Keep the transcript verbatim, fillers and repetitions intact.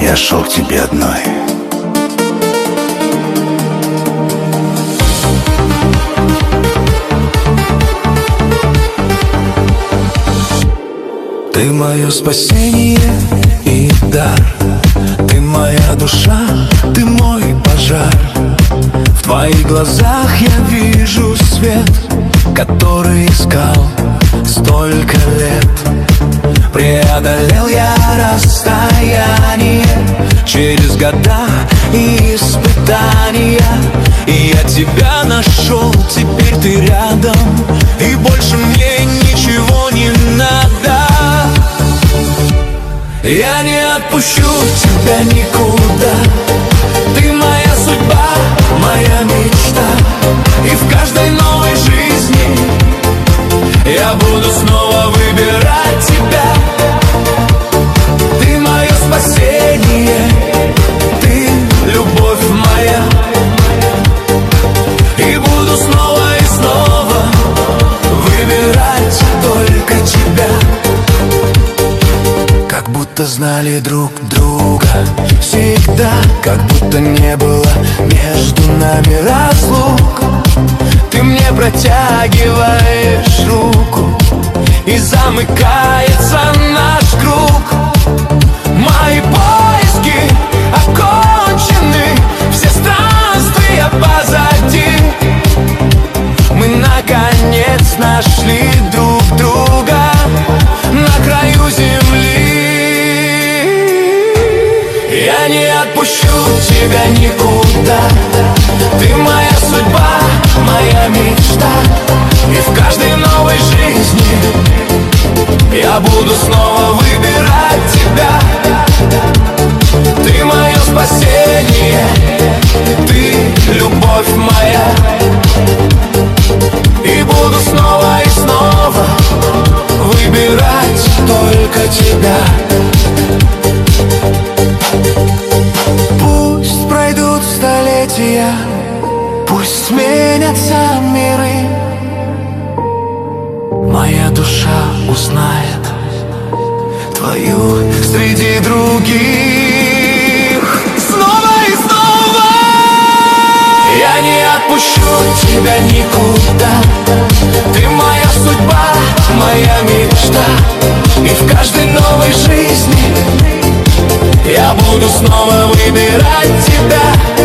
я шел к тебе одной. Ты мое спасение и дар, ты моя душа, ты мой пожар. В твоих глазах я вижу свет, который искал столько лет. Преодолел я расстояние через года и испытания, и я тебя нашел, теперь ты рядом, и больше мне ничего не надо. Я не отпущу тебя никуда. Ты моя судьба, моя мечта, и в каждой новой жизни я буду снова выбирать тебя. Ты мое спасение, ты любовь моя, и буду снова и снова выбирать только тебя. Как будто знали друг друга всегда, как будто не было между нами разлук. Ты мне протягиваешь руку, и замыкается наш круг. Мои поиски окончены, все странствия позади. Мы наконец нашли друг друга на краю земли. Я не отпущу тебя никуда. Ты моя судьба, моя мечта, и в каждой новой жизни я буду снова выбирать тебя. Ты мое спасение, ты любовь моя, и буду снова и снова выбирать только тебя. Пусть пройдут столетия, пусть сменятся миры, моя душа узнает твою среди других. Снова и снова я не отпущу тебя никуда. Ты моя судьба, моя мечта, и в каждой новой жизни я буду снова выбирать тебя.